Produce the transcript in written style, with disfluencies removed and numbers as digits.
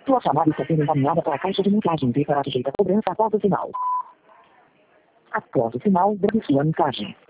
Sua chamada está sendo encaminhada para a caixa de mensagens e será sujeita a cobrança após o sinal. Após o sinal, deve sua mensagem.